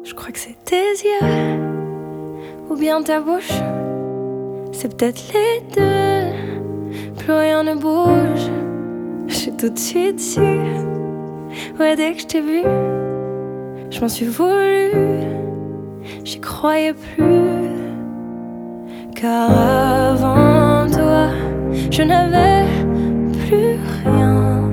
Je crois que c'est tes yeux ou bien ta bouche. C'est peut-être les deux. Plus rien ne bouge. Je suis tout de suite sûre. Ouais, dès que je t'ai vu, je m'en suis voulu. J'y croyais plus. Car avant toi, je n'avais plus rien.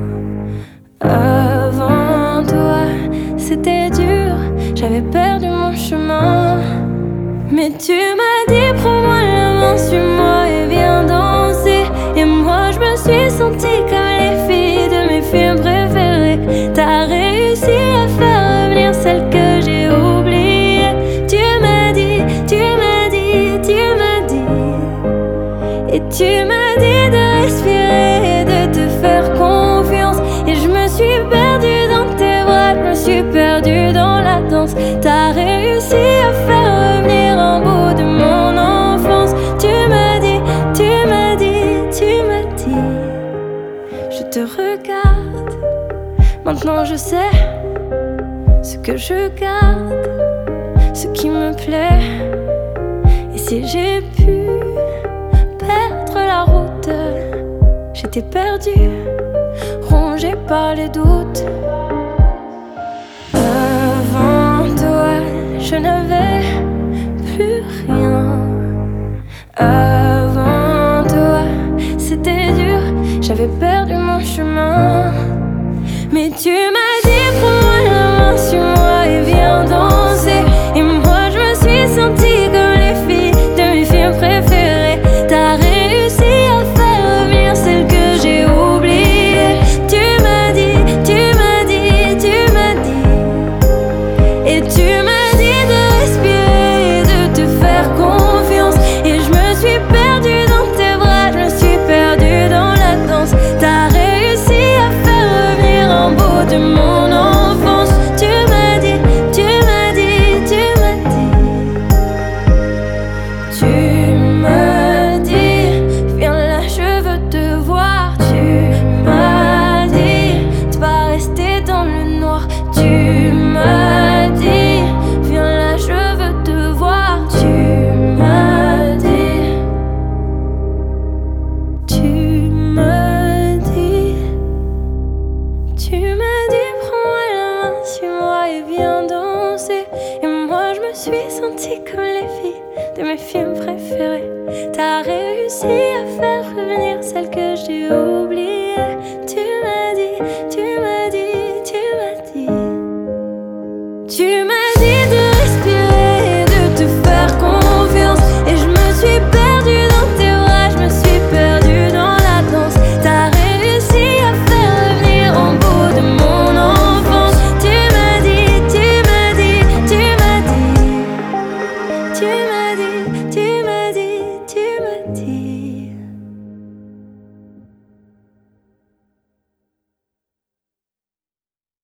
Avant toi, c'était dur. J'avais perdu mon chemin. Mais tu m'as dit, prends-moi la main, suis-moi et viens danser. Et moi je me suis sentie comme les filles de mes films préférés. T'as réussi à faire revenir celle que j'ai oubliée. Tu m'as dit, tu m'as dit, tu m'as dit. Et tu m'as dit de respirer et de te faire confiance. Et je me suis perdue dans tes bras, je me suis perdue dans la danse. T'as réussi à faire revenir un bout de mon enfance. Tu m'as dit, tu m'as dit, tu m'as dit. Je te regarde, maintenant je sais ce que je garde, ce qui me plaît. Et si j'ai pu perdre la route, j'étais perdue, rongée par les doutes. Avant toi, je n'avais plus rien. Avant toi, c'était dur, j'avais perdu mon chemin. Mais tu m'as dit, prends-moi la main, suis-moi et viens danser. Et moi je me suis sentie comme les filles de mes films préférés. T'as réussi à faire revenir celle que j'ai oubliée. Tu m'as dit, tu m'as dit, tu m'as dit. Et tu m'as dit de respirer et de te faire confiance. Et je me suis perdue dans tes bras, je me suis perdue dans la danse. T'as réussi à faire revenir un bout de mon enfance. Tu m'as dit, tu m'as dit, tu m'as dit. Tu m'as dit, viens là, je veux te voir. Tu m'as dit, de pas rester dans le noir. Tu m'as dit, viens là, je veux te voir. Tu m'as dit, tu m'as dit, tu m'as dit, prends-moi la main, suis-moi et viens danser. Et moi je me suis sentie comme les filles de mes films préférés. T'as réussi à faire revenir celle que j'ai oubliée. Tu m'as dit, tu m'as dit, tu m'as dit. Tu m'as